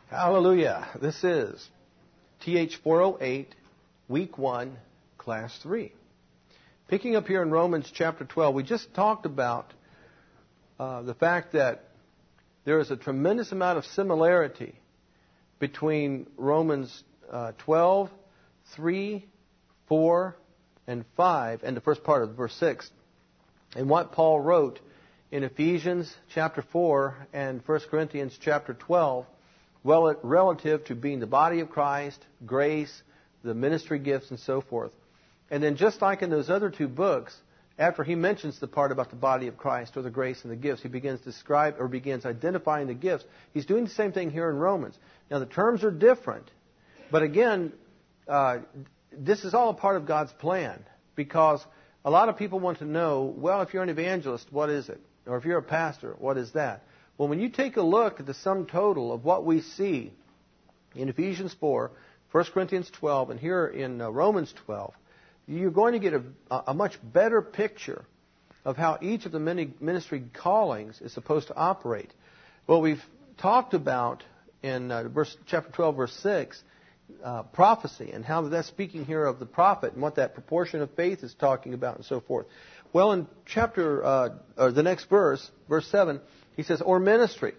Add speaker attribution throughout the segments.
Speaker 1: Hallelujah. This is TH408, Week 1, Class 3. Picking up here in Romans chapter 12, we just talked about the fact that there is a tremendous amount of similarity between Romans 12, 3, 4, and 5, and the first part of verse 6, and what Paul wrote in Ephesians chapter 4 and 1 Corinthians chapter 12, well, relative to being the body of Christ, grace, the ministry gifts, and so forth. And then just like in those other two books, after he mentions the part about the body of Christ or the grace and the gifts, he begins identifying the gifts. He's doing the same thing here in Romans. Now, the terms are different, but again, this is all a part of God's plan, because a lot of people want to know, well, if you're an evangelist, what is it? Or if you're a pastor, what is that? Well, when you take a look at the sum total of what we see in Ephesians 4, 1 Corinthians 12, and here in Romans 12, you're going to get a much better picture of how each of the many ministry callings is supposed to operate. Well, we've talked about in chapter 12, verse 6, prophecy, and how that's speaking here of the prophet and what that proportion of faith is talking about and so forth. Well, in the next verse, verse 7, he says, or ministry.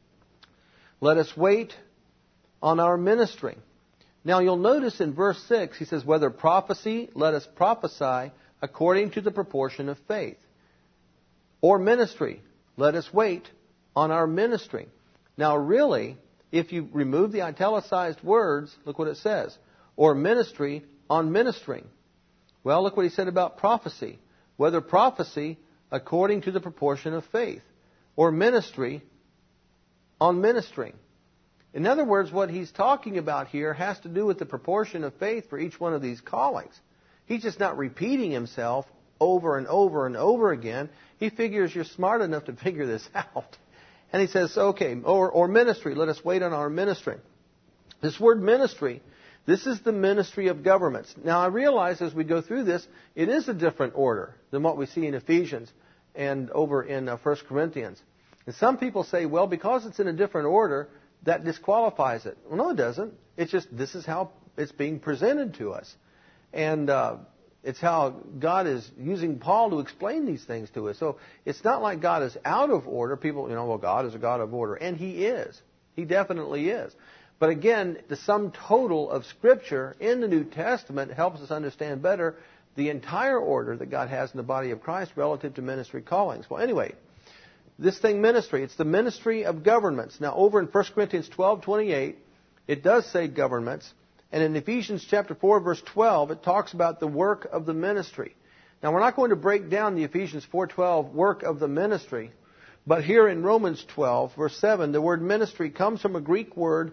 Speaker 1: Let us wait on our ministry. Now, you'll notice in verse 6, he says, whether prophecy, let us prophesy according to the proportion of faith. Or ministry. Let us wait on our ministry. Now, really, if you remove the italicized words, look what it says. Or ministry on ministering. Well, look what he said about prophecy. Whether prophecy according to the proportion of faith. Or ministry on ministering. In other words, what he's talking about here has to do with the proportion of faith for each one of these callings. He's just not repeating himself over and over and over again. He figures you're smart enough to figure this out. And he says, okay, or ministry, let us wait on our ministry. This word ministry, this is the ministry of governments. Now, I realize as we go through this, it is a different order than what we see in Ephesians and over in 1 Corinthians. And some people say, well, because it's in a different order, that disqualifies it. Well, no, it doesn't. It's just this is how it's being presented to us. And it's how God is using Paul to explain these things to us. So it's not like God is out of order. People, well, God is a God of order. And He is. He definitely is. But again, the sum total of Scripture in the New Testament helps us understand better the entire order that God has in the body of Christ relative to ministry callings. Well, anyway, this thing ministry, it's the ministry of governments. Now, over in 1 Corinthians 12:28, it does say governments. And in Ephesians chapter 4, verse 12, it talks about the work of the ministry. Now, we're not going to break down the Ephesians 4:12 work of the ministry. But here in Romans 12, verse 7, the word ministry comes from a Greek word,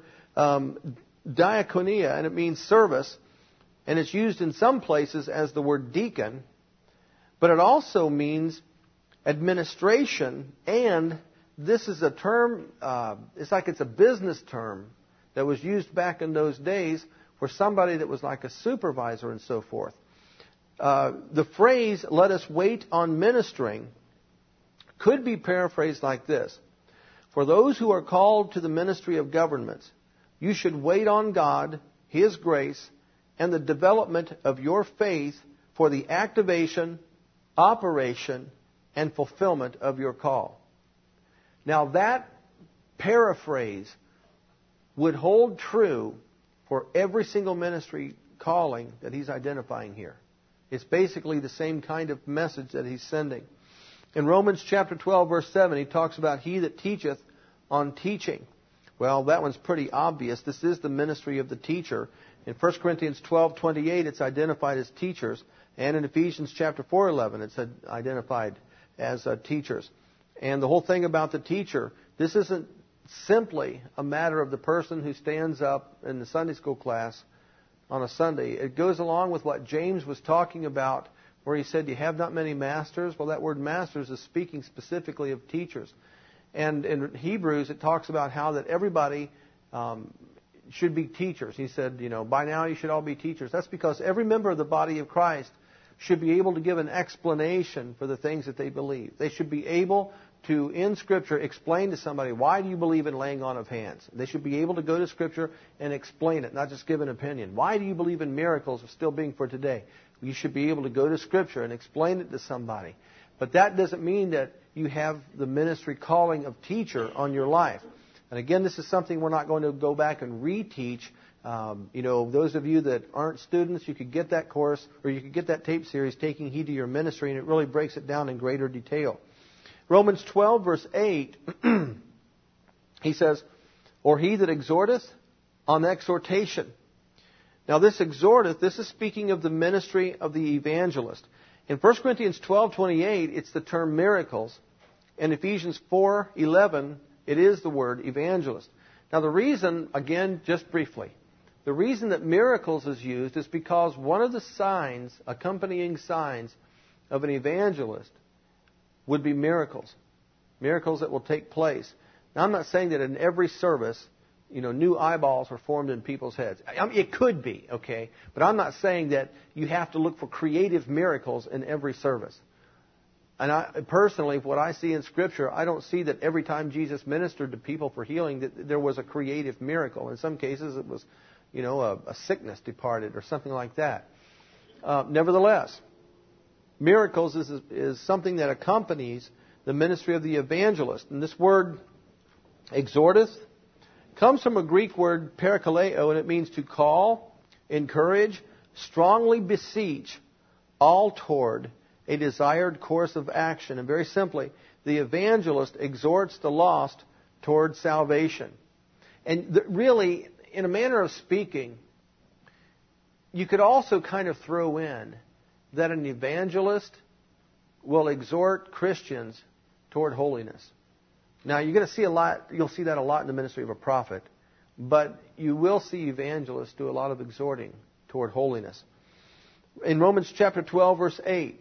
Speaker 1: diakonia, and it means service. And it's used in some places as the word deacon. But it also means administration, and this is a term, it's like it's a business term that was used back in those days for somebody that was like a supervisor and so forth. The phrase, let us wait on ministering, could be paraphrased like this. For those who are called to the ministry of governments, you should wait on God, His grace, and the development of your faith for the activation, operation, and fulfillment of your call. Now that paraphrase would hold true for every single ministry calling that he's identifying here. It's basically the same kind of message that he's sending. In Romans chapter 12, verse 7, he talks about he that teacheth on teaching. Well, that one's pretty obvious. This is the ministry of the teacher. In 1 Corinthians 12:28, it's identified as teachers. And in Ephesians chapter 4:11, it's identified as teachers. And the whole thing about the teacher, this isn't simply a matter of the person who stands up in the Sunday school class on a Sunday. It goes along with what James was talking about, where he said, you have not many masters. Well, that word masters is speaking specifically of teachers. And in Hebrews, it talks about how that everybody should be teachers. He said, by now you should all be teachers. That's because every member of the body of Christ should be able to give an explanation for the things that they believe. They should be able to, in Scripture, explain to somebody, why do you believe in laying on of hands? They should be able to go to Scripture and explain it, not just give an opinion. Why do you believe in miracles still being for today? You should be able to go to Scripture and explain it to somebody. But that doesn't mean that you have the ministry calling of teacher on your life. And again, this is something we're not going to go back and reteach. Those of you that aren't students, you could get that course, or you could get that tape series, Taking Heed to Your Ministry, and it really breaks it down in greater detail. Romans 12, verse 8, he says, or he that exhorteth on exhortation. Now this exhorteth, this is speaking of the ministry of the evangelist. In 1 Corinthians 12:28, it's the term miracles. In Ephesians 4:11, it is the word evangelist. Now the reason, again, just briefly, the reason that miracles is used is because one of the signs, accompanying signs of an evangelist would be miracles. Miracles that will take place. Now I'm not saying that in every service, new eyeballs are formed in people's heads. It could be, okay? But I'm not saying that you have to look for creative miracles in every service. And personally, what I see in Scripture, I don't see that every time Jesus ministered to people for healing that there was a creative miracle. In some cases, it was, a sickness departed or something like that. Nevertheless, miracles is something that accompanies the ministry of the evangelist. And this word, exhorteth, comes from a Greek word, parakaleo, and it means to call, encourage, strongly beseech, all toward a desired course of action. And very simply, the evangelist exhorts the lost toward salvation. And really, in a manner of speaking, you could also kind of throw in that an evangelist will exhort Christians toward holiness. Now, you'll see that a lot in the ministry of a prophet, but you will see evangelists do a lot of exhorting toward holiness. In Romans chapter 12, verse 8,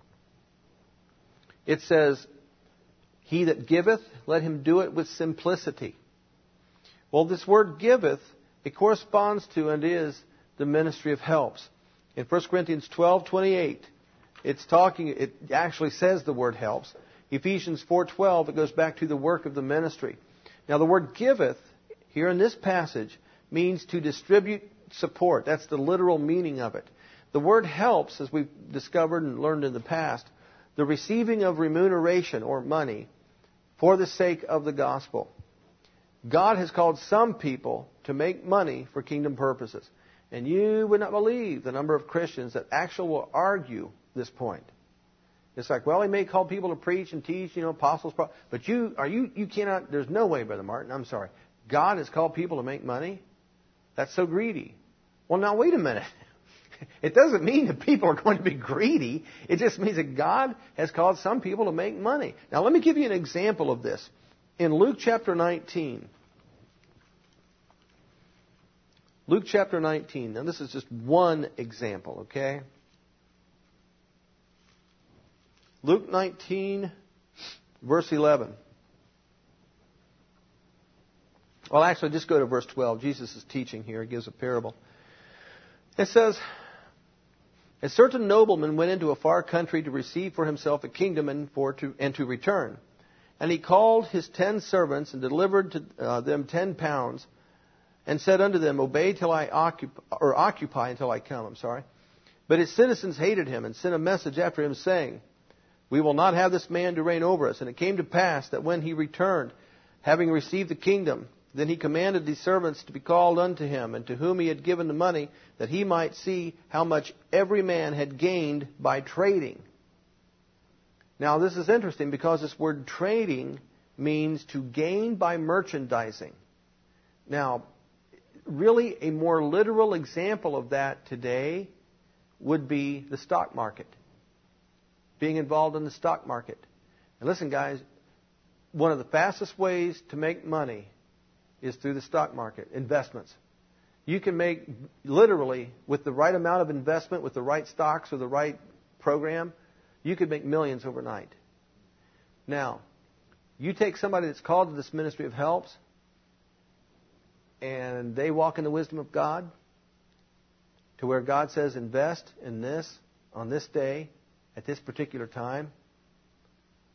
Speaker 1: it says, he that giveth, let him do it with simplicity. Well, this word giveth, it corresponds to and is the ministry of helps. In 1 Corinthians 12:28, it actually says the word helps. Ephesians 4:12, it goes back to the work of the ministry. Now, the word giveth, here in this passage, means to distribute support. That's the literal meaning of it. The word helps, as we've discovered and learned in the past, the receiving of remuneration or money for the sake of the gospel. God has called some people to make money for kingdom purposes. And you would not believe the number of Christians that actually will argue this point. It's like, well, he may call people to preach and teach, apostles, but you cannot, there's no way, Brother Martin, I'm sorry. God has called people to make money? That's so greedy. Well, now wait a minute. It doesn't mean that people are going to be greedy. It just means that God has called some people to make money. Now, let me give you an example of this. In Luke chapter 19. Luke chapter 19. Now, this is just one example, okay? Luke 19, verse 11. Well, actually, just go to verse 12. Jesus is teaching here. He gives a parable. It says, a certain nobleman went into a far country to receive for himself a kingdom and to return. And he called his 10 servants and delivered to them 10 pounds and said unto them, occupy until I come. But his citizens hated him and sent a message after him saying, we will not have this man to reign over us. And it came to pass that when he returned, having received the kingdom, then he commanded these servants to be called unto him, and to whom he had given the money, that he might see how much every man had gained by trading. Now, this is interesting because this word trading means to gain by merchandising. Now, really a more literal example of that today would be the stock market. Being involved in the stock market. And listen, guys, one of the fastest ways to make money is through the stock market, investments. You can make, literally, with the right amount of investment, with the right stocks or the right program, you could make millions overnight. Now, you take somebody that's called to this ministry of helps, and they walk in the wisdom of God, to where God says, invest in this, on this day, at this particular time.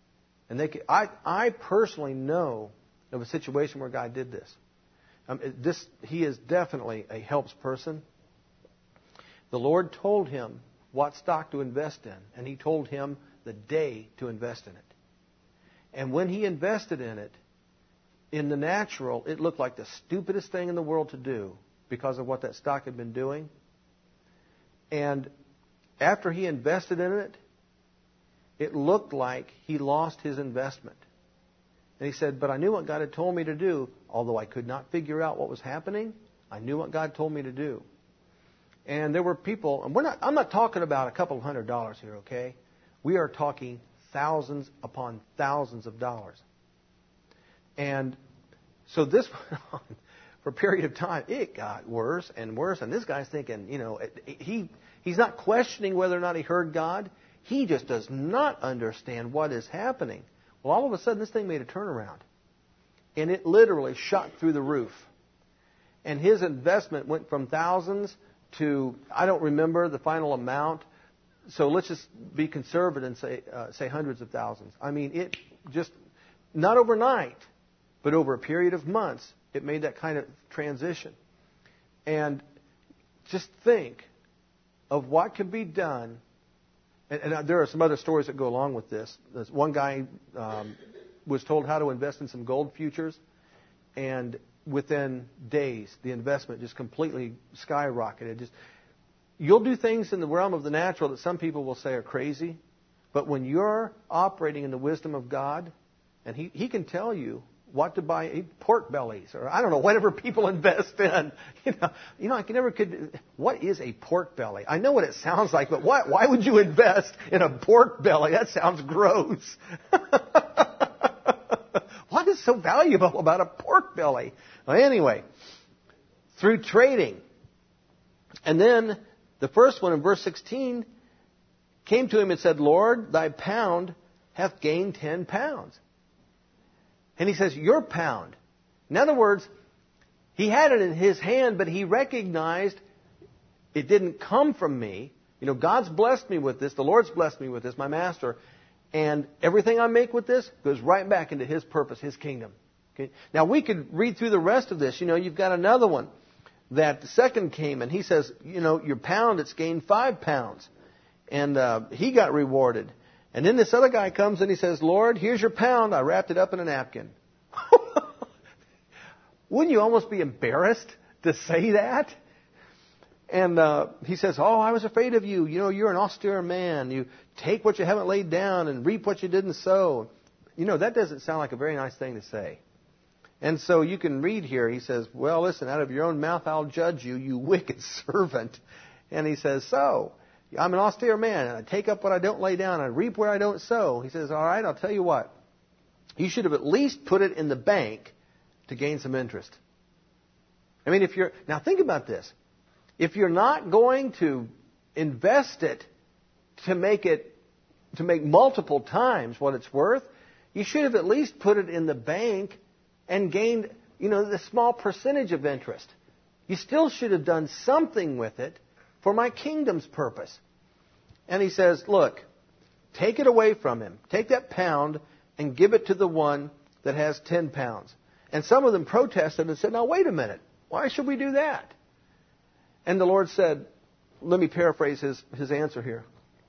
Speaker 1: And I personally know of a situation where a guy did this. He is definitely a helps person. The Lord told him what stock to invest in, and He told him the day to invest in it. And when he invested in it, in the natural, it looked like the stupidest thing in the world to do because of what that stock had been doing. And after he invested in it, it looked like he lost his investment. And he said, but I knew what God had told me to do. Although I could not figure out what was happening, I knew what God told me to do. And there were people, and I'm not talking about a couple of $100 here, okay? We are talking thousands upon thousands of dollars. And so this went on for a period of time. It got worse and worse. And this guy's thinking, he's not questioning whether or not he heard God. He just does not understand what is happening. Well, all of a sudden, this thing made a turnaround. And it literally shot through the roof. And his investment went from thousands to, I don't remember the final amount. So let's just be conservative and say hundreds of thousands. I mean, it just, not overnight, but over a period of months, it made that kind of transition. And just think of what can be done. And there are some other stories that go along with this. There's one guy was told how to invest in some gold futures, and within days, the investment just completely skyrocketed. You'll do things in the realm of the natural that some people will say are crazy, but when you're operating in the wisdom of God, and He can tell you what to buy, pork bellies, or I don't know, whatever people invest in. What is a pork belly? I know what it sounds like, but why would you invest in a pork belly? That sounds gross. What is so valuable about a pork belly? Well, anyway, through trading. And then the first one in verse 16 came to him and said, Lord, thy pound hath gained 10 pounds. And he says, your pound. In other words, he had it in his hand, but he recognized it didn't come from me. God's blessed me with this. The Lord's blessed me with this, my master. And everything I make with this goes right back into His purpose, His kingdom. Okay? Now, we could read through the rest of this. You've got another one that the second came, and he says, your pound, it's gained 5 pounds. And he got rewarded. And then this other guy comes and he says, Lord, here's your pound. I wrapped it up in a napkin. Wouldn't you almost be embarrassed to say that? And he says, oh, I was afraid of you. You're an austere man. You take what you haven't laid down and reap what you didn't sow. That doesn't sound like a very nice thing to say. And so you can read here, he says, well, listen, out of your own mouth I'll judge you, you wicked servant. And he says, so, I'm an austere man, and I take up what I don't lay down, and I reap where I don't sow. He says, all right, I'll tell you what. You should have at least put it in the bank to gain some interest. I mean, now think about this. If you're not going to invest it to make multiple times what it's worth, you should have at least put it in the bank and gained, the small percentage of interest. You still should have done something with it for my kingdom's purpose. And he says, look, take it away from him. Take that pound and give it to the one that has 10 pounds. And some of them protested and said, now wait a minute. Why should we do that? And the Lord said, let me paraphrase his answer here.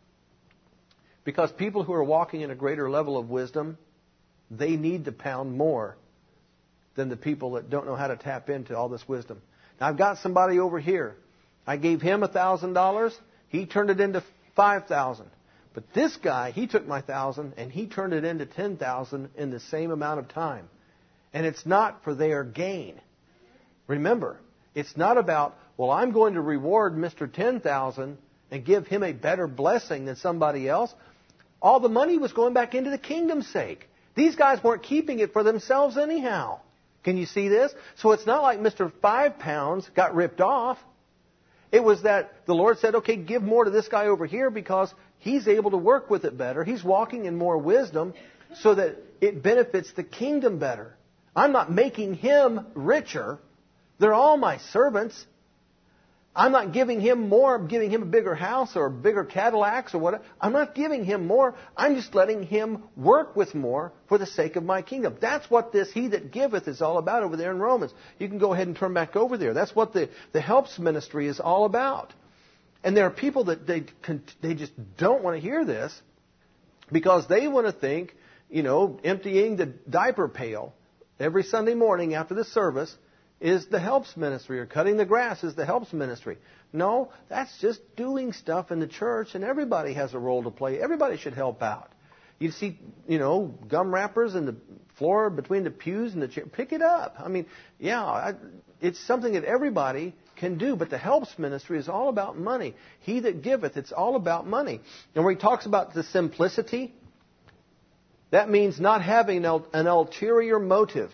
Speaker 1: Because people who are walking in a greater level of wisdom, they need the pound more than the people that don't know how to tap into all this wisdom. Now, I've got somebody over here. I gave him $1,000. He turned it into $5,000. But this guy, he took my $1,000 and he turned it into $10,000 in the same amount of time. And it's not for their gain. Remember, it's not about, well, I'm going to reward Mr. 10,000 and give him a better blessing than somebody else. All the money was going back into the kingdom's sake. These guys weren't keeping it for themselves anyhow. Can you see this? So it's not like Mr. 5 pounds got ripped off. It was that the Lord said, okay, give more to this guy over here because he's able to work with it better. He's walking in more wisdom so that it benefits the kingdom better. I'm not making him richer. They're all my servants. I'm not giving him more. I'm giving him a bigger house or bigger Cadillacs or whatever. I'm not giving him more. I'm just letting him work with more for the sake of my kingdom. That's what this he that giveth is all about over there in Romans. You can go ahead and turn back over there. That's what the helps ministry is all about. And there are people that they just don't want to hear this because they want to think, emptying the diaper pail every Sunday morning after the service is the helps ministry, or cutting the grass is the helps ministry. No, that's just doing stuff in the church, and everybody has a role to play. Everybody should help out. You see, gum wrappers in the floor between the pews and the chair. Pick it up. I mean, it's something that everybody can do, but the helps ministry is all about money. He that giveth, it's all about money. And where he talks about the simplicity, that means not having an ulterior motive.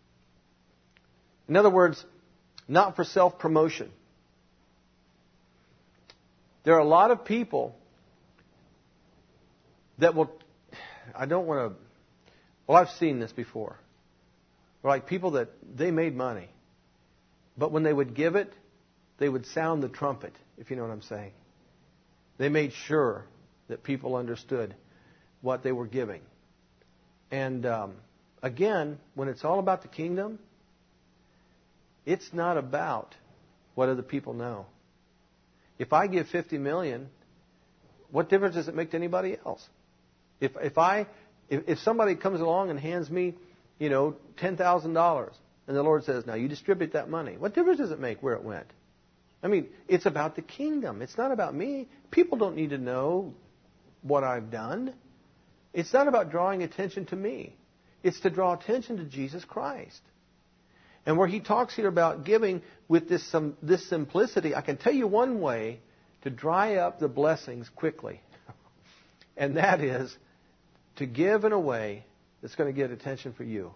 Speaker 1: In other words, not for self-promotion. There are a lot of people that will, I've seen this before. Like people that they made money, but when they would give it, they would sound the trumpet, if you know what I'm saying. They made sure that people understood what they were giving. And again, when it's all about the kingdom, it's not about what other people know. If I give $50 million, what difference does it make to anybody else? If somebody comes along and hands me, $10,000, and the Lord says, now you distribute that money, what difference does it make where it went? I mean, it's about the kingdom. It's not about me. People don't need to know what I've done. It's not about drawing attention to me. It's to draw attention to Jesus Christ. And where he talks here about giving with this simplicity, I can tell you one way to dry up the blessings quickly. And that is to give in a way that's going to get attention for you.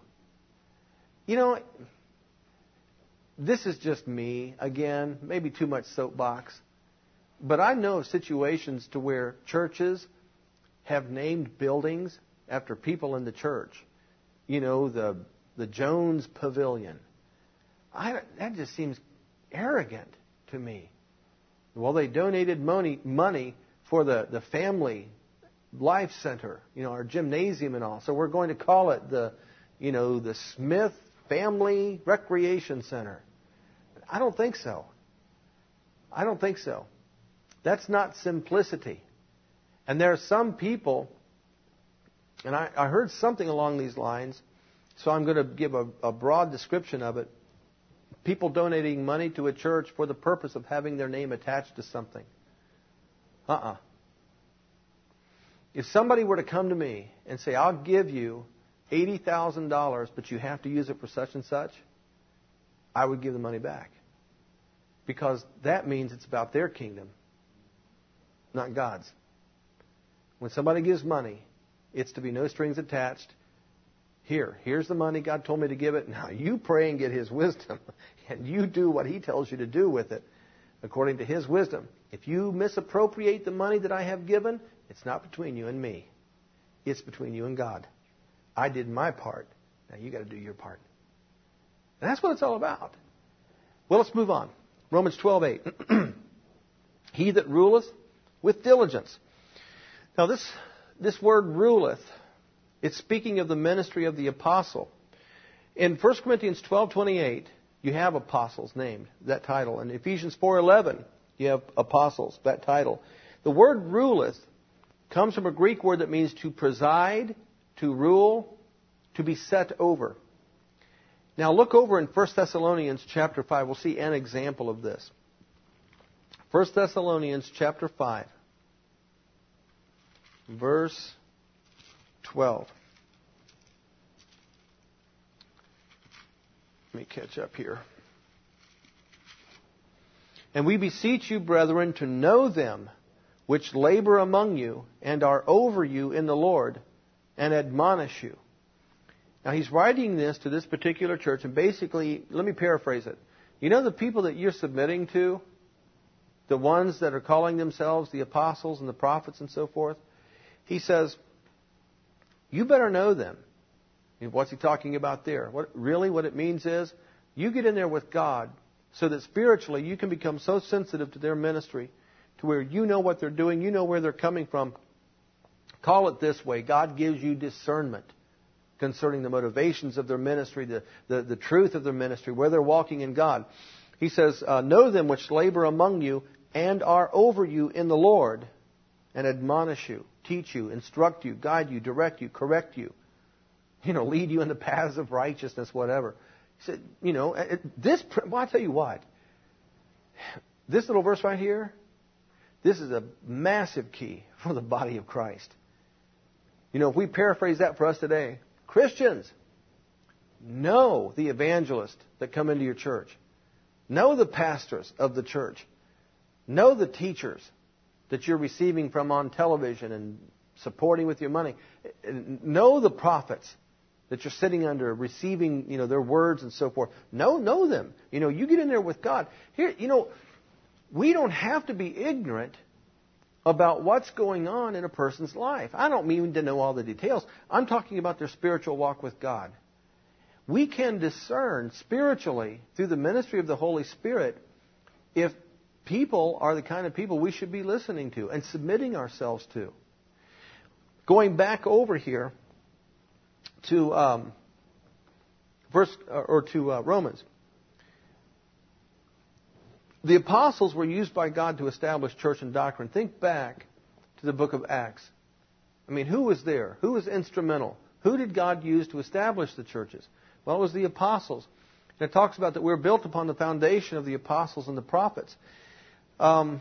Speaker 1: This is just me, again, maybe too much soapbox. But I know of situations to where churches have named buildings after people in the church. The Jones Pavilion. That just seems arrogant to me. Well, they donated money for the family life center, our gymnasium and all. So we're going to call it the Smith Family Recreation Center. I don't think so. That's not simplicity. And there are some people, and I heard something along these lines, so I'm going to give a broad description of it. People donating money to a church for the purpose of having their name attached to something. If somebody were to come to me and say, I'll give you $80,000, but you have to use it for such and such, I would give the money back. Because that means it's about their kingdom, not God's. When somebody gives money, it's to be no strings attached. Here's the money. God told me to give it. Now you pray and get His wisdom. And you do what He tells you to do with it according to His wisdom. If you misappropriate the money that I have given, it's not between you and me. It's between you and God. I did my part. Now you got to do your part. And that's what it's all about. Well, let's move on. Romans 12:8. He that ruleth with diligence. Now this word ruleth, it's speaking of the ministry of the apostle. In 1 Corinthians 12:28, you have apostles named, that title. In Ephesians 4:11, you have apostles, that title. The word ruleth comes from a Greek word that means to preside, to rule, to be set over. Now look over in 1 Thessalonians chapter 5. We'll see an example of this. 1 Thessalonians chapter 5, verse 12. Let me catch up here. And we beseech you, brethren, to know them which labor among you and are over you in the Lord and admonish you. Now he's writing this to this particular church, and basically, let me paraphrase it. You know the people that you're submitting to? The ones that are calling themselves the apostles and the prophets and so forth? He says, you better know them. And what's he talking about there? What it means is, you get in there with God so that spiritually you can become so sensitive to their ministry to where you know what they're doing, you know where they're coming from. Call it this way: God gives you discernment concerning the motivations of their ministry, the truth of their ministry, where they're walking in God. He says, know them which labor among you and are over you in the Lord, and admonish you, teach you, instruct you, guide you, direct you, correct you, lead you in the paths of righteousness, whatever. He said, well, I tell you what, this little verse right here, this is a massive key for the body of Christ. If we paraphrase that for us today, Christians, know the evangelists that come into your church. Know the pastors of the church. Know the teachers that you're receiving from on television and supporting with your money. Know the prophets that you're sitting under, receiving, their words and so forth. Know them. You get in there with God. Here, we don't have to be ignorant about what's going on in a person's life. I don't mean to know all the details. I'm talking about their spiritual walk with God. We can discern spiritually through the ministry of the Holy Spirit if people are the kind of people we should be listening to and submitting ourselves to. Going back over here to Romans. The apostles were used by God to establish church and doctrine. Think back to the book of Acts. Who was there? Who was instrumental? Who did God use to establish the churches? Well, it was the apostles. And it talks about that we're built upon the foundation of the apostles and the prophets. The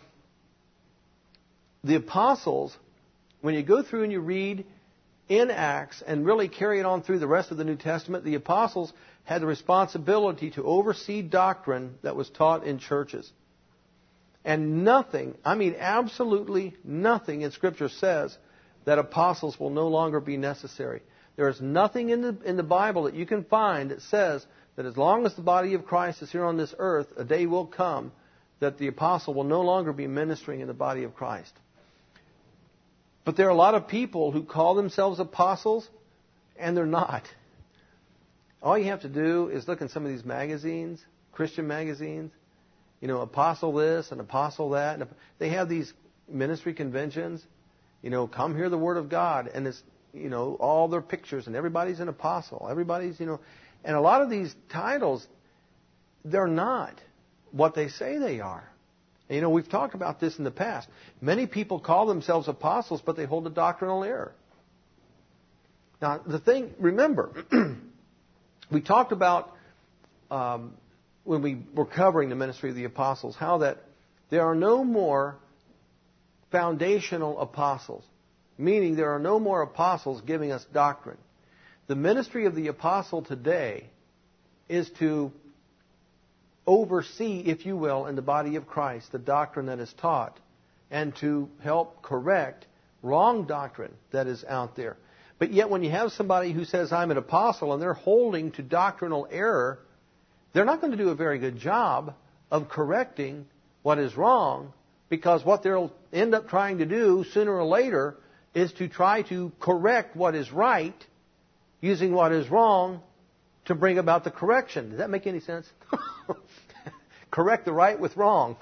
Speaker 1: apostles, when you go through and you read in Acts and really carry it on through the rest of the New Testament, the apostles had the responsibility to oversee doctrine that was taught in churches. And nothing, absolutely nothing in Scripture says that apostles will no longer be necessary. There is nothing in the Bible that you can find that says that as long as the body of Christ is here on this earth, a day will come that the apostle will no longer be ministering in the body of Christ. But there are a lot of people who call themselves apostles, and they're not. All you have to do is look in some of these magazines, Christian magazines, apostle this and apostle that. And they have these ministry conventions, come hear the word of God. And it's, all their pictures, and everybody's an apostle. Everybody's, and a lot of these titles, they're not what they say they are. And, we've talked about this in the past. Many people call themselves apostles, but they hold a doctrinal error. Now, remember, we talked about when we were covering the ministry of the apostles, how that there are no more foundational apostles, meaning there are no more apostles giving us doctrine. The ministry of the apostle today is to oversee, if you will, in the body of Christ, the doctrine that is taught, and to help correct wrong doctrine that is out there. But yet when you have somebody who says, I'm an apostle, and they're holding to doctrinal error, they're not going to do a very good job of correcting what is wrong, because what they'll end up trying to do sooner or later is to try to correct what is right using what is wrong to bring about the correction. Does that make any sense? Correct the right with wrong.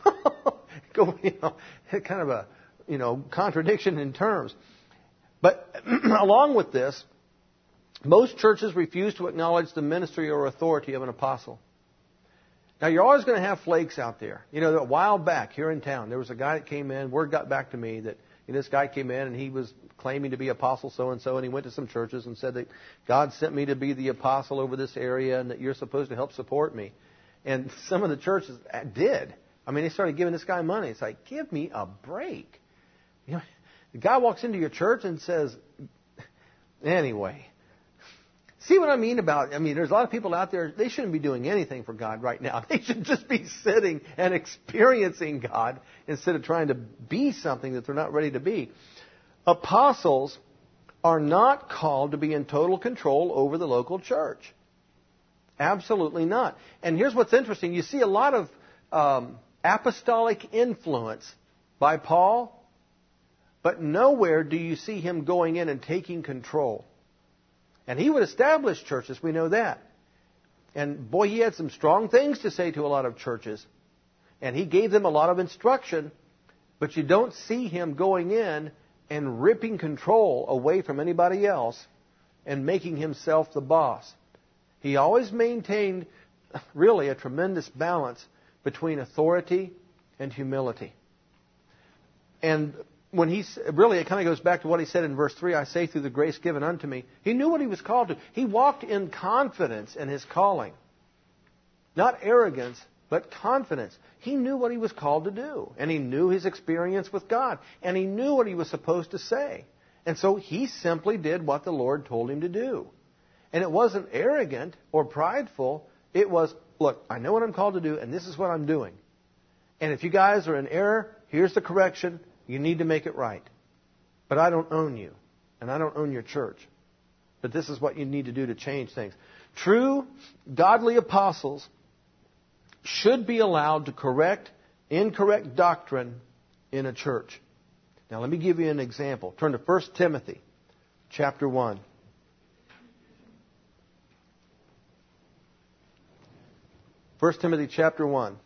Speaker 1: Kind of a contradiction in terms. But along with this, most churches refuse to acknowledge the ministry or authority of an apostle. Now, you're always going to have flakes out there. A while back here in town, there was a guy that came in. Word got back to me that this guy came in and he was claiming to be apostle so-and-so, and he went to some churches and said that God sent me to be the apostle over this area and that you're supposed to help support me. And some of the churches did. They started giving this guy money. It's like, give me a break. The guy walks into your church and says, anyway. See what I mean about, there's a lot of people out there, they shouldn't be doing anything for God right now. They should just be sitting and experiencing God instead of trying to be something that they're not ready to be. Apostles are not called to be in total control over the local church. Absolutely not. And here's what's interesting. You see a lot of apostolic influence by Paul, but nowhere do you see him going in and taking control. And he would establish churches, we know that. And boy, he had some strong things to say to a lot of churches. And he gave them a lot of instruction. But you don't see him going in and ripping control away from anybody else and making himself the boss. He always maintained really a tremendous balance between authority and humility. And when really it kind of goes back to what he said in verse 3, I say through the grace given unto me. He knew what he was called to. He walked in confidence in his calling. Not arrogance, but confidence. He knew what he was called to do. And he knew his experience with God. And he knew what he was supposed to say. And so he simply did what the Lord told him to do. And it wasn't arrogant or prideful. It was, look, I know what I'm called to do, and this is what I'm doing. And if you guys are in error, here's the correction. You need to make it right. But I don't own you, and I don't own your church. But this is what you need to do to change things. True, godly apostles should be allowed to correct incorrect doctrine in a church. Now let me give you an example. Turn to 1 Timothy chapter 1. 1 Timothy chapter 1.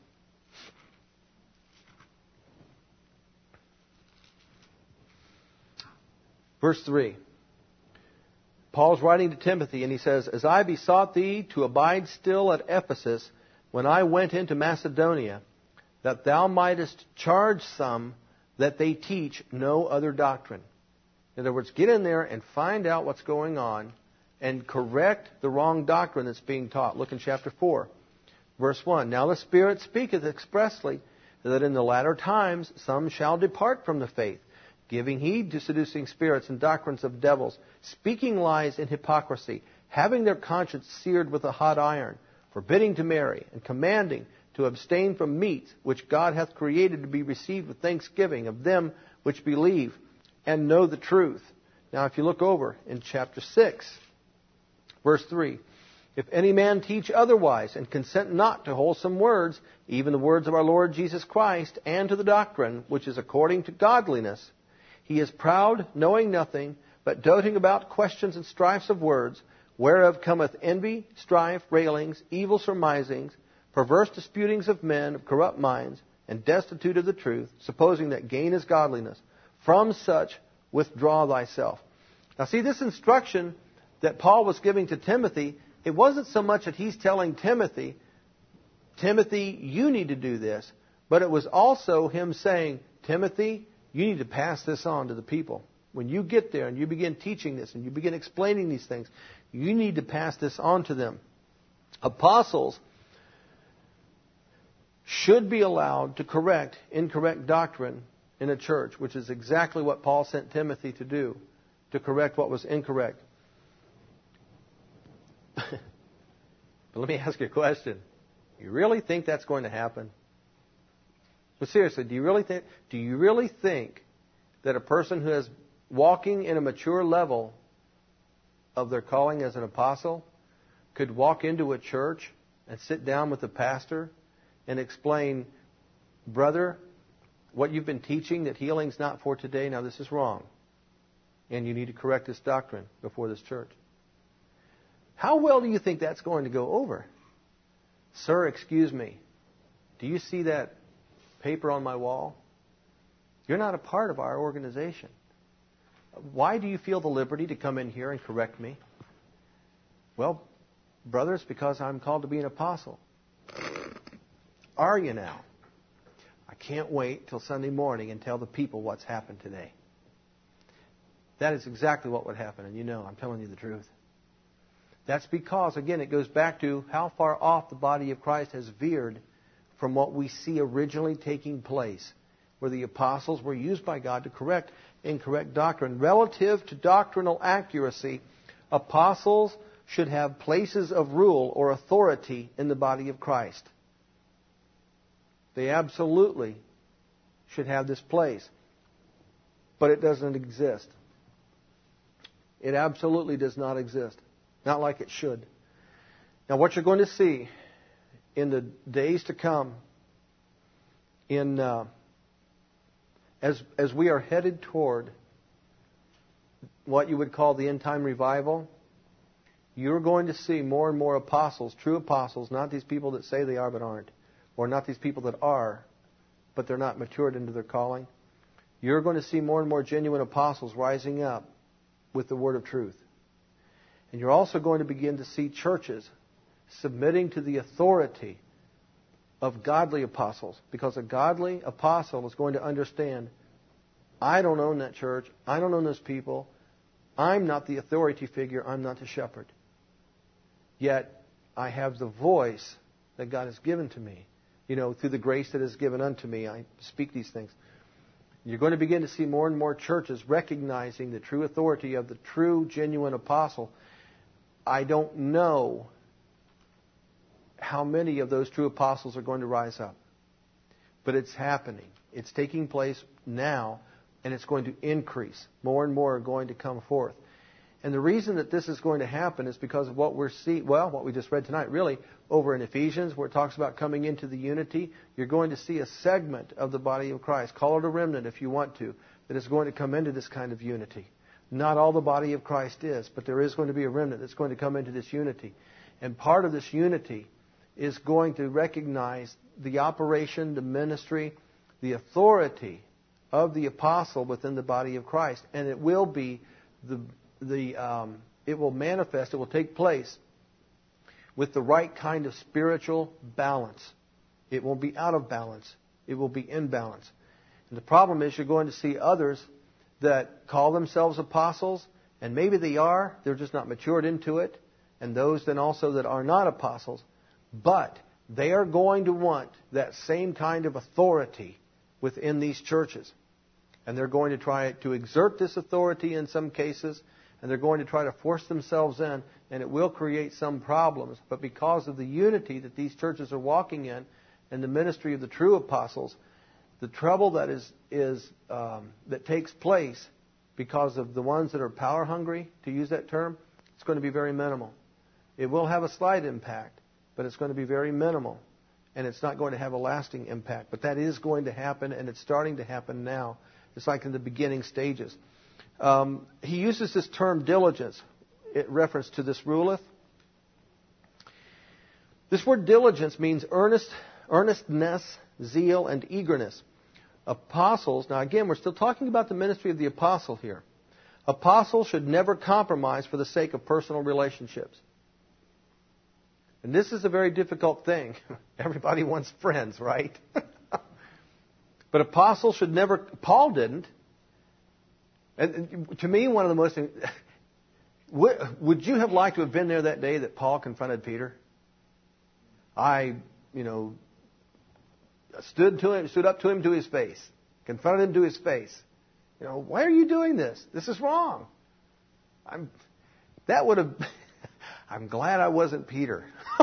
Speaker 1: Verse 3. Paul's writing to Timothy and he says, As I besought thee to abide still at Ephesus when I went into Macedonia, that thou mightest charge some that they teach no other doctrine. In other words, get in there and find out what's going on and correct the wrong doctrine that's being taught. Look in chapter 4, verse 1. Now the Spirit speaketh expressly that in the latter times some shall depart from the faith, giving heed to seducing spirits and doctrines of devils, speaking lies in hypocrisy, having their conscience seared with a hot iron, forbidding to marry, and commanding to abstain from meats which God hath created to be received with thanksgiving of them which believe and know the truth. Now if you look over in chapter 6, verse 3, If any man teach otherwise, and consent not to wholesome words, even the words of our Lord Jesus Christ, and to the doctrine which is according to godliness, he is proud, knowing nothing, but doting about questions and strifes of words, whereof cometh envy, strife, railings, evil surmisings, perverse disputings of men of corrupt minds, and destitute of the truth, supposing that gain is godliness. From such withdraw thyself. Now see, this instruction that Paul was giving to Timothy, it wasn't so much that he's telling Timothy, you need to do this, but it was also him saying, Timothy, you need to pass this on to the people. When you get there and you begin teaching this and you begin explaining these things, you need to pass this on to them. Apostles should be allowed to correct incorrect doctrine in a church, which is exactly what Paul sent Timothy to do, to correct what was incorrect. But let me ask you a question. You really think that's going to happen? But seriously, do you really think that a person who is walking in a mature level of their calling as an apostle could walk into a church and sit down with the pastor and explain, brother, what you've been teaching, that healing's not for today, now this is wrong. And you need to correct this doctrine before this church. How well do you think that's going to go over? Sir, excuse me. Do you see that paper on my wall? You're not a part of our organization. Why do you feel the liberty to come in here and correct me? Well, brothers, because I'm called to be an apostle. Are you now? I can't wait till Sunday morning and tell the people what's happened today. That is exactly what would happen, and you know, I'm telling you the truth. That's because, again, it goes back to how far off the body of Christ has veered from what we see originally taking place, where the apostles were used by God to correct incorrect doctrine. Relative to doctrinal accuracy, apostles should have places of rule or authority in the body of Christ. They absolutely should have this place. But it doesn't exist. It absolutely does not exist. Not like it should. Now what you're going to see in the days to come, as we are headed toward what you would call the end time revival, you're going to see more and more apostles, true apostles, not these people that say they are but aren't, or not these people that are, but they're not matured into their calling. You're going to see more and more genuine apostles rising up with the word of truth. And you're also going to begin to see churches submitting to the authority of godly apostles, because a godly apostle is going to understand, I don't own that church, I don't own those people, I'm not the authority figure, I'm not the shepherd. Yet, I have the voice that God has given to me. Through the grace that is given unto me, I speak these things. You're going to begin to see more and more churches recognizing the true authority of the true, genuine apostle. I don't know how many of those true apostles are going to rise up. But it's happening. It's taking place now, and it's going to increase. More and more are going to come forth. And the reason that this is going to happen is because of what we're seeing, what we just read tonight, really, over in Ephesians, where it talks about coming into the unity. You're going to see a segment of the body of Christ, call it a remnant if you want to, that is going to come into this kind of unity. Not all the body of Christ is, but there is going to be a remnant that's going to come into this unity. And part of this unity is going to recognize the operation, the ministry, the authority of the apostle within the body of Christ. And it will be it will manifest, it will take place with the right kind of spiritual balance. It won't be out of balance. It will be in balance. And the problem is you're going to see others that call themselves apostles, and maybe they are, they're just not matured into it, and those then also that are not apostles, but they are going to want that same kind of authority within these churches. And they're going to try to exert this authority in some cases, and they're going to try to force themselves in, and it will create some problems. But because of the unity that these churches are walking in, and the ministry of the true apostles, the trouble that that takes place because of the ones that are power hungry, to use that term, it's going to be very minimal. It will have a slight impact, but it's going to be very minimal, and it's not going to have a lasting impact. But that is going to happen, and it's starting to happen now. It's like in the beginning stages. He uses this term diligence in reference to this ruleth. This word diligence means earnestness, zeal, and eagerness. Apostles, now again, we're still talking about the ministry of the apostle here. Apostles should never compromise for the sake of personal relationships. And this is a very difficult thing. Everybody wants friends, right? But apostles should never... Paul didn't. And to me, one of the most... Would you have liked to have been there that day that Paul confronted Peter? I stood up to him to his face, confronted him to his face. Why are you doing this? This is wrong. I'm glad I wasn't Peter.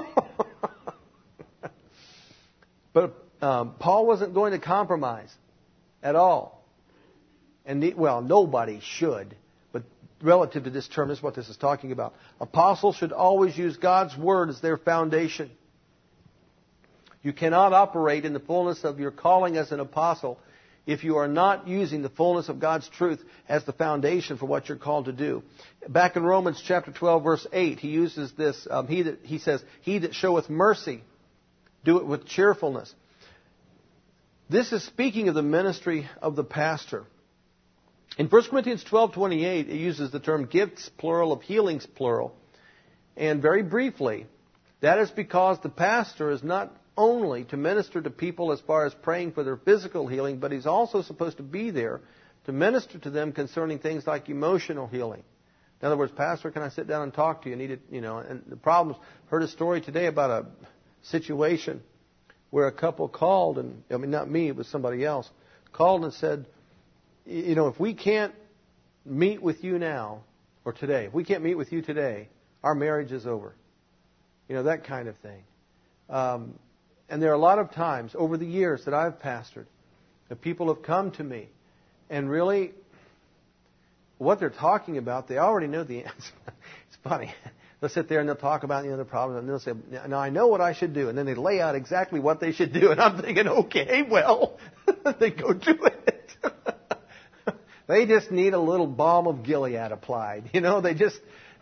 Speaker 1: But Paul wasn't going to compromise at all. And nobody should. But relative to this term, this is what this is talking about. Apostles should always use God's Word as their foundation. You cannot operate in the fullness of your calling as an apostle if you are not using the fullness of God's truth as the foundation for what you're called to do. Back in Romans chapter 12, verse 8, he uses this, he says, "He that showeth mercy, do it with cheerfulness." This is speaking of the ministry of the pastor. In 1 Corinthians 12:28, it uses the term gifts, plural, of healings, plural. And very briefly, that is because the pastor is not only to minister to people as far as praying for their physical healing, but he's also supposed to be there to minister to them concerning things like emotional healing. In other words, Pastor, can I sit down and talk to you? And the problems. Heard a story today about a situation where a couple called, and not me, it was somebody else, called and said, if we can't meet with you now, or today, if we can't meet with you today, our marriage is over. That kind of thing. And there are a lot of times over the years that I've pastored that people have come to me and really what they're talking about, they already know the answer. It's funny. They'll sit there and they'll talk about the problems and they'll say, "Now I know what I should do." And then they lay out exactly what they should do. And I'm thinking, okay, well, they go do it. They just need a little balm of Gilead applied.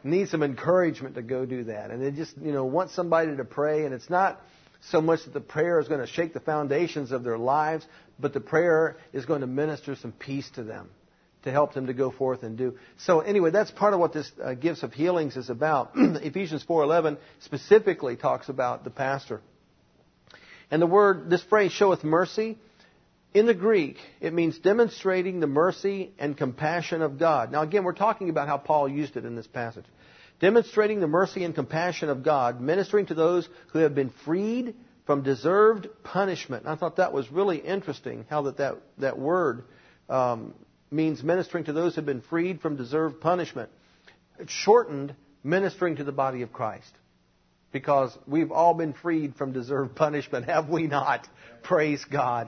Speaker 1: need some encouragement to go do that. And they just, want somebody to pray. And it's not so much that the prayer is going to shake the foundations of their lives, but the prayer is going to minister some peace to them, to help them to go forth and do. So anyway, that's part of what this Gifts of Healings is about. Ephesians 4:11 specifically talks about the pastor. And this phrase, showeth mercy, in the Greek, it means demonstrating the mercy and compassion of God. Now again, we're talking about how Paul used it in this passage. Demonstrating the mercy and compassion of God, ministering to those who have been freed from deserved punishment. And I thought that was really interesting, how that word means ministering to those who have been freed from deserved punishment. It's shortened, ministering to the body of Christ. Because we've all been freed from deserved punishment, have we not? Praise God.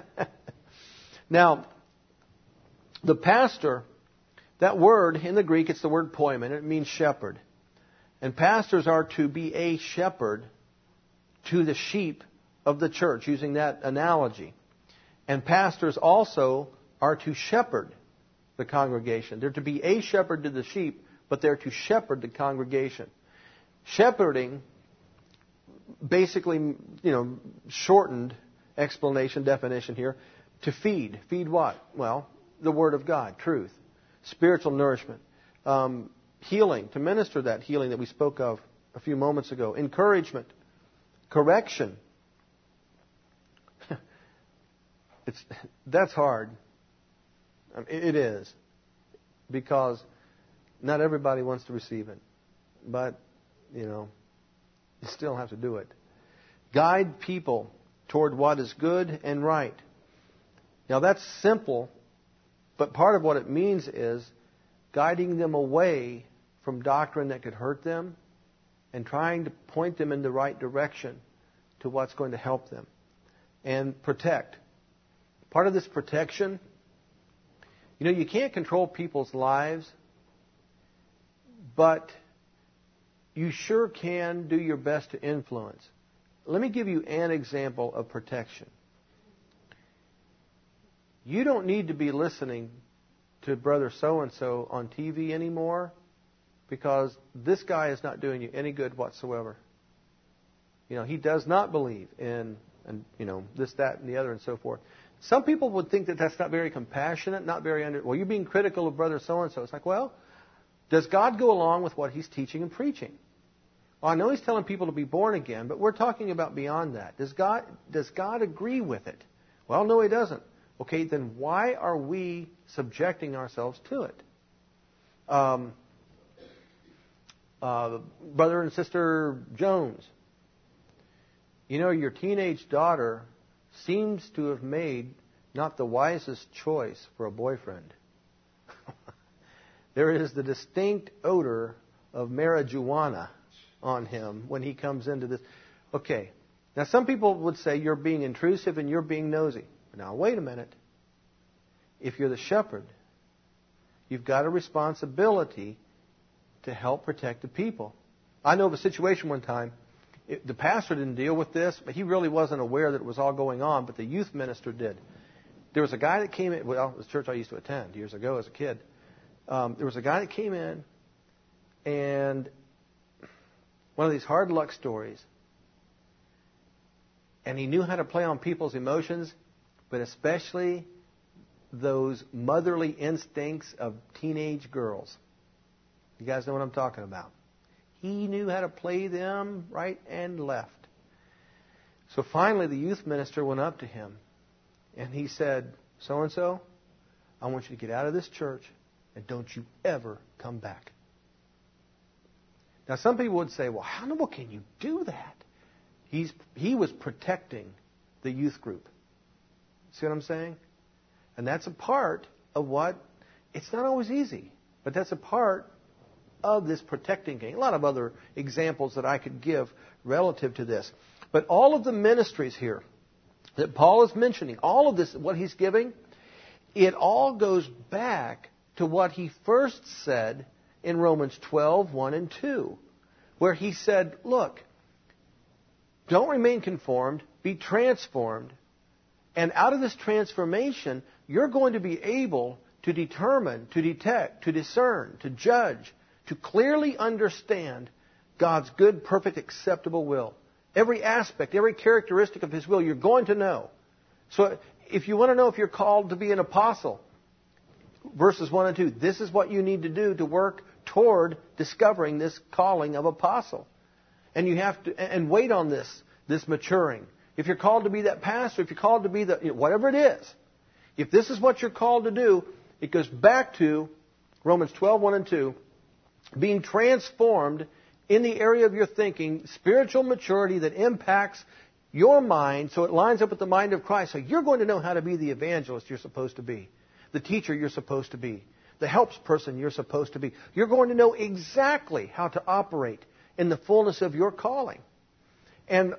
Speaker 1: Now, the pastor, that word in the Greek, it's the word poimen. It means shepherd. And pastors are to be a shepherd to the sheep of the church, using that analogy. And pastors also are to shepherd the congregation. They're to be a shepherd to the sheep, but they're to shepherd the congregation. Shepherding, basically, shortened explanation, definition here, to feed. Feed what? Well, the Word of God, truth, spiritual nourishment, healing, to minister that healing that we spoke of a few moments ago, encouragement, correction. That's hard. It is, because not everybody wants to receive it, but you still have to do it. Guide people toward what is good and right. Now that's simple, but part of what it means is guiding them away from doctrine that could hurt them and trying to point them in the right direction to what's going to help them. And protect. Part of this protection, you can't control people's lives, but you sure can do your best to influence. Let me give you an example of protection. You don't need to be listening to Brother So-and-so on TV anymore, because this guy is not doing you any good whatsoever. He does not believe in, this, that, and the other, and so forth. Some people would think that that's not very compassionate, not very you're being critical of Brother So-and-so. It's like, well, does God go along with what He's teaching and preaching? Well, I know He's telling people to be born again, but we're talking about beyond that. Does God agree with it? Well, no, He doesn't. Okay, then why are we subjecting ourselves to it? Brother and Sister Jones, your teenage daughter seems to have made not the wisest choice for a boyfriend. There is the distinct odor of marijuana on him when he comes into this. Okay, now some people would say you're being intrusive and you're being nosy. Now wait a minute. If you're the shepherd, you've got a responsibility to help protect the people. I know of a situation one time, the pastor didn't deal with this, but he really wasn't aware that it was all going on, but the youth minister did. There was a guy that came in, it was a church I used to attend years ago as a kid. There was a guy that came in, and one of these hard luck stories, and he knew how to play on people's emotions, but especially those motherly instincts of teenage girls. You guys know what I'm talking about. He knew how to play them right and left. So finally the youth minister went up to him and he said, "So-and-so, I want you to get out of this church and don't you ever come back." Now some people would say, well, how in the world can you do that? He was protecting the youth group. See what I'm saying? And that's a part of what, it's not always easy, but that's a part of this protecting game. A lot of other examples that I could give relative to this. But all of the ministries here that Paul is mentioning, all of this, what he's giving, it all goes back to what he first said in Romans 12, 1 and 2, where he said, look, don't remain conformed, be transformed, and out of this transformation, you're going to be able to determine, to detect, to discern, to judge, to clearly understand God's good, perfect, acceptable will. Every aspect, every characteristic of His will, you're going to know. So if you want to know if you're called to be an apostle, verses 1 and 2, this is what you need to do to work toward discovering this calling of apostle. And you have to, and wait on this maturing. If you're called to be that pastor, if you're called to be whatever it is, if this is what you're called to do, it goes back to Romans 12, 1 and 2, being transformed in the area of your thinking, spiritual maturity that impacts your mind so it lines up with the mind of Christ. So you're going to know how to be the evangelist you're supposed to be, the teacher you're supposed to be, the helps person you're supposed to be. You're going to know exactly how to operate in the fullness of your calling. And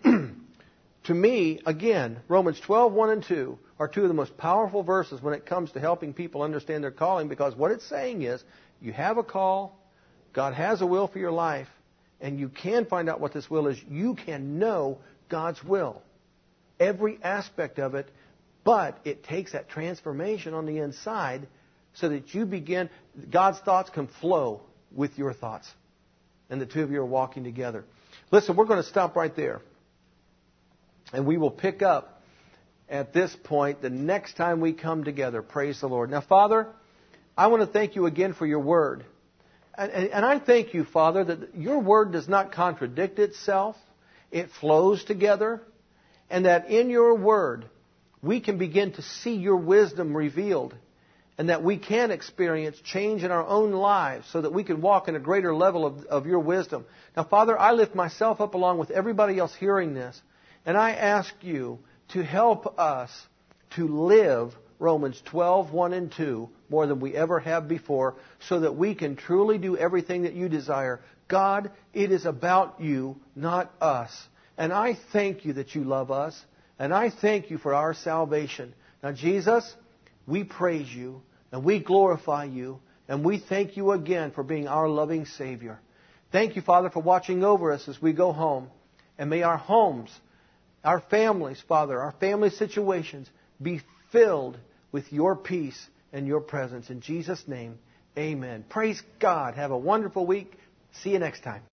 Speaker 1: to me, again, Romans 12, 1 and 2 are two of the most powerful verses when it comes to helping people understand their calling, because what it's saying is you have a call, God has a will for your life, and you can find out what this will is. You can know God's will, every aspect of it, but it takes that transformation on the inside so that you begin, God's thoughts can flow with your thoughts, and the two of you are walking together. Listen, we're going to stop right there, and we will pick up at this point the next time we come together. Praise the Lord. Now, Father, I want to thank you again for your word. And I thank you, Father, that your word does not contradict itself. It flows together. And that in your word, we can begin to see your wisdom revealed. And that we can experience change in our own lives so that we can walk in a greater level of your wisdom. Now, Father, I lift myself up along with everybody else hearing this. And I ask you to help us to live Romans 12, 1 and 2 more than we ever have before, so that we can truly do everything that you desire. God, it is about you, not us. And I thank you that you love us, and I thank you for our salvation. Now, Jesus, we praise you, and we glorify you, and we thank you again for being our loving Savior. Thank you, Father, for watching over us as we go home. And may our homes, our families, Father, our family situations be filled with your peace and your presence. In Jesus' name, amen. Praise God. Have a wonderful week. See you next time.